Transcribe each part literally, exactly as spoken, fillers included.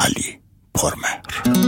Ali Pormer.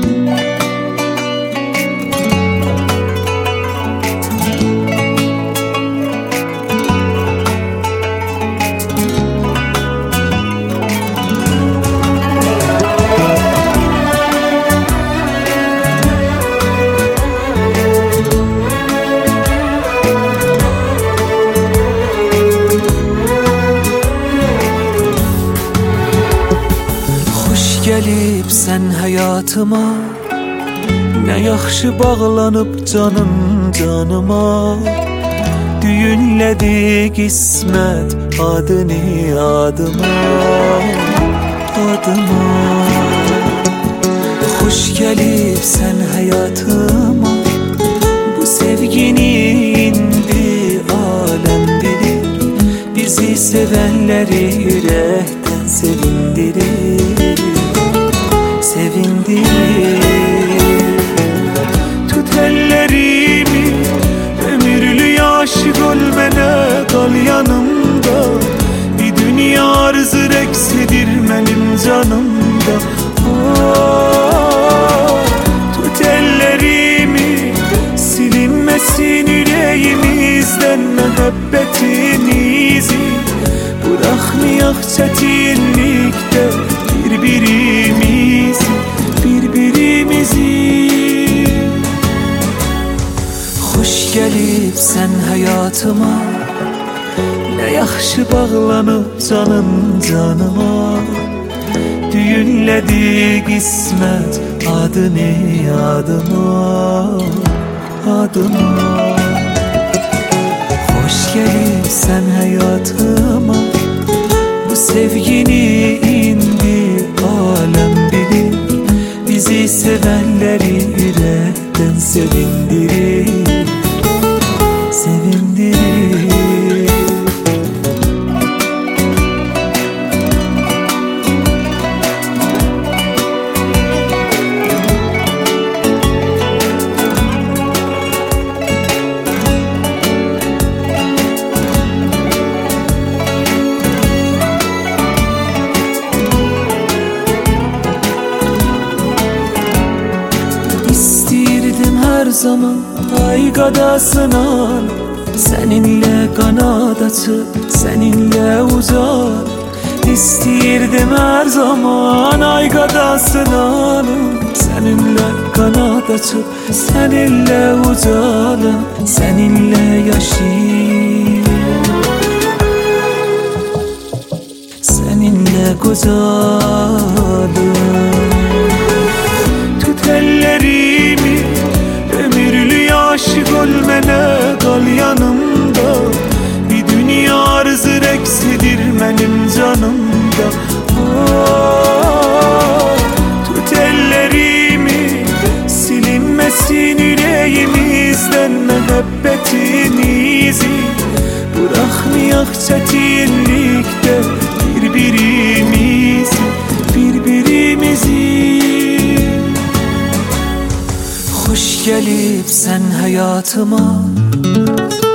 Gelip sen hayatıma, ne yaxşı bağlanıp canın canıma. Düğünledi qismət adını adıma, adıma. Hoş gelip sen hayatıma, bu sevgini indi alem bilir. Bizi sevenleri yürekten sevindirir, sevindirir. Tut ellerimi, ömürlü aşık ol bana, kal yanımda. Bir dünya arzı reksidir benim canımda. Oh, tut ellerimi, silinmesin yüreğimizden muhabbetin izi. Bırakmayak çetinlikte birbirimizi, birbirimizi. Hoş gelip sen hayatıma, ne yaxşı bağlanıp canın canıma. Düğünledi qismət adını adıma, adıma. Hoş gelip sen hayatıma, bu sevgini indi alem bilir. Bizi sevenleri yürekten sevindirir, sevindirir. Her zaman ay kadasına, seninle kanat açıp seninle uzar. İstirdim her zaman ay kadasına, seninle kanat açıp seninle ucalım, seninle yaşayayım, seninle kocalım. Tut ellerimi, ömürlü aşık ol bana, kal yanımda. Bir dünya arzı reksidir benim canımda. Oh, tut ellerimi, silinmesin yüreğimizden muhabbetin izi. Bırakmayak çetinlikte birbirimizi, birbirimizi. Hoş gelip sen hayatıma,